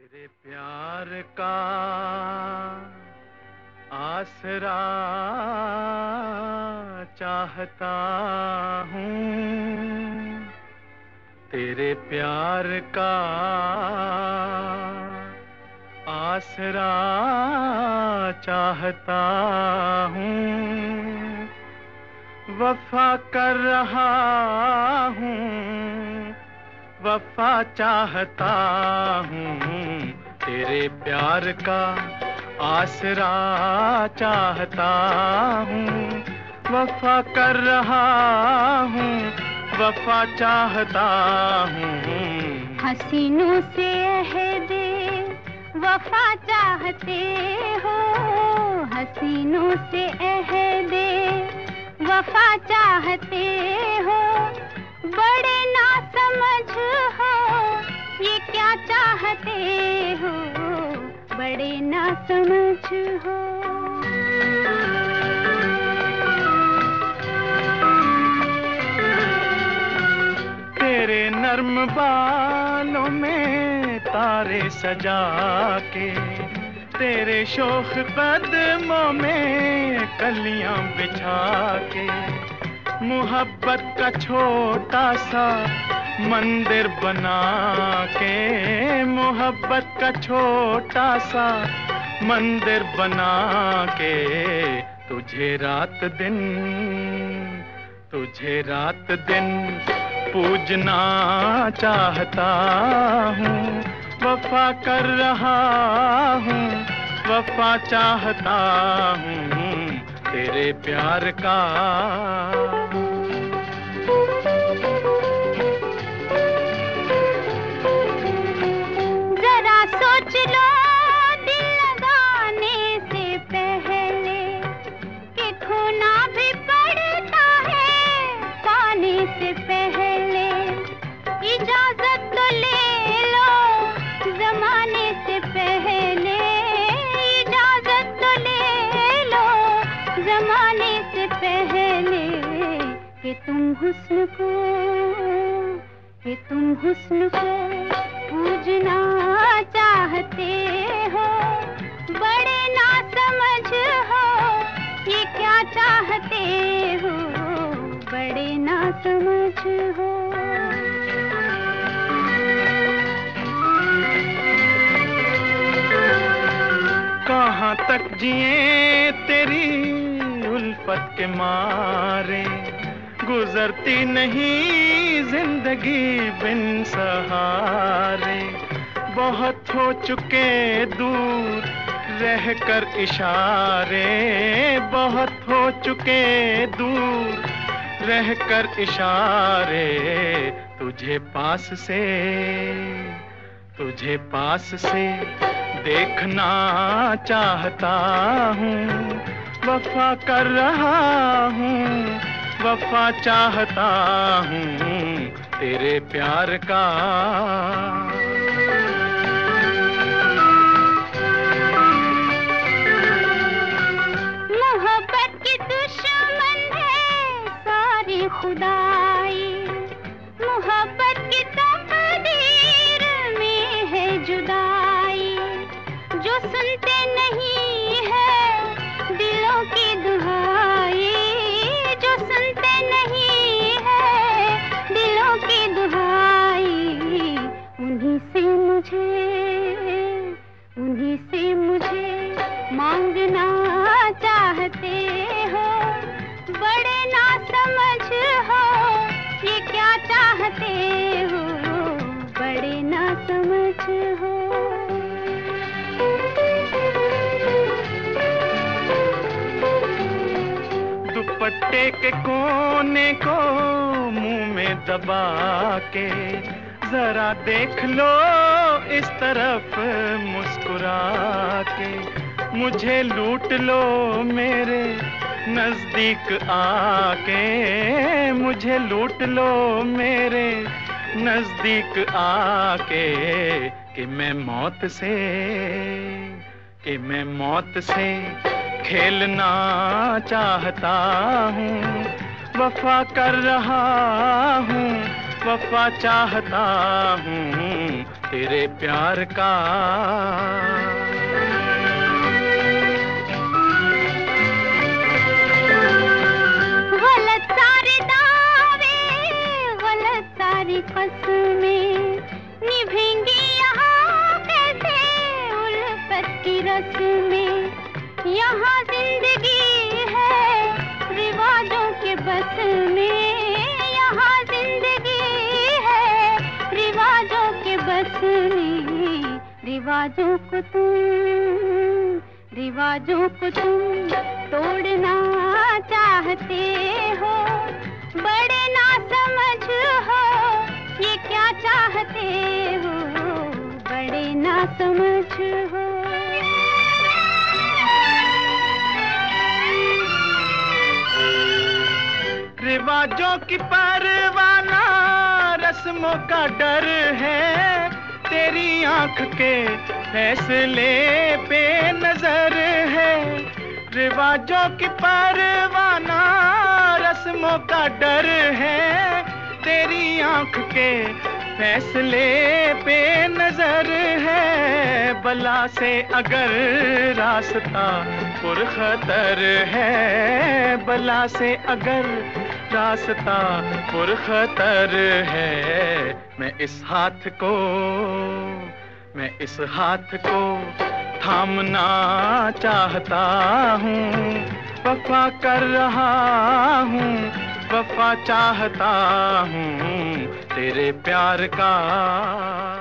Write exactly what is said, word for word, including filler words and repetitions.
तेरे प्यार का आसरा चाहता हूँ, तेरे प्यार का आसरा चाहता हूँ, वफा कर रहा हूँ, वफा चाहता हूँ, तेरे प्यार का आसरा चाहता हूँ, वफा कर रहा हूँ, वफा चाहता हूँ। हसीनों से अहदे वफा चाहते हो, हसीनों से अहदे वफा चाहते हो, बड़े ना समझ हो ये क्या चाहते हो, बड़े ना समझ हो। तेरे नर्म बालों में तारे सजा के, तेरे शोख कदमों में कलियां बिछा के, मोहब्बत का छोटा सा मंदिर बना के, मोहब्बत का छोटा सा मंदिर बना के, तुझे रात दिन तुझे रात दिन पूजना चाहता हूँ, वफा कर रहा हूँ, वफा चाहता हूँ, तेरे प्यार का। जरा सोच लो दिल लगाने से पहले कि खोना भी पड़ता है पाने से पहले, इजाजत तो ले लो जमाने से पहले, इजाजत तो ले लो जमाने से पहले, कि तुम हुस्न को कि तुम हुस्न को पूजना चाहते हो, बड़े ना समझ हो ये क्या चाहते हो, बड़े ना समझ हो। कहाँ तक जिए तेरी उल्फत के मारे, गुजरती नहीं जिंदगी बिन सहारे, बहुत हो चुके दूर रह कर इशारे, बहुत हो चुके दूर रह कर इशारे, तुझे पास से तुझे पास से देखना चाहता हूँ, वफा कर रहा हूँ, वफा चाहता हूँ, तेरे प्यार का। मोहब्बत की दुश्मन है सारी खुदाई, मोहब्बत की तकदीर में है जुदाई, जो सुनते नहीं है दिलों की दुहाई, जो सुनते नहीं है दिलों की दुहाई, उन्हीं से मुझे उन्हीं से मुझे मांगना चाहते हो, बड़े ना समझ हो ये क्या चाहते हो, बड़े ना समझ हो। दुपट्टे के कोने को मुंह में दबा के, जरा देख लो इस तरफ मुस्कुरा के, मुझे लूट लो मेरे नजदीक आके, मुझे लूट लो मेरे नजदीक आके, कि मैं मौत से कि मैं मौत से खेलना चाहता हूँ, वफा कर रहा हूँ, वफा चाहता हूँ, तेरे प्यार का। गलत सारे दावे, गलत सारी कसमें निभेंगी यहाँ कैसे उल्फत की रस्में। यहाँ जिंदगी है रिवाजों के बस में, यहाँ जिंदगी है रिवाजों के बस में। रिवाजों को तुम, रिवाजों को तुम तोड़ना चाहते हो, बड़े ना समझ हो ये क्या चाहते हो, बड़े ना समझ हो। रिवाजों की परवाना रस्मों का डर है, तेरी आंख के फैसले पे नजर है। रिवाजों की परवाना रस्मों का डर है, तेरी आंख के फैसले पे नजर है। बला से अगर रास्ता पुरखतर है, बला से अगर रास्ता पुरखतर है। मैं इस हाथ को, मैं इस हाथ को थामना चाहता हूँ, वफा कर रहा हूँ, वफा चाहता हूँ तेरे प्यार का।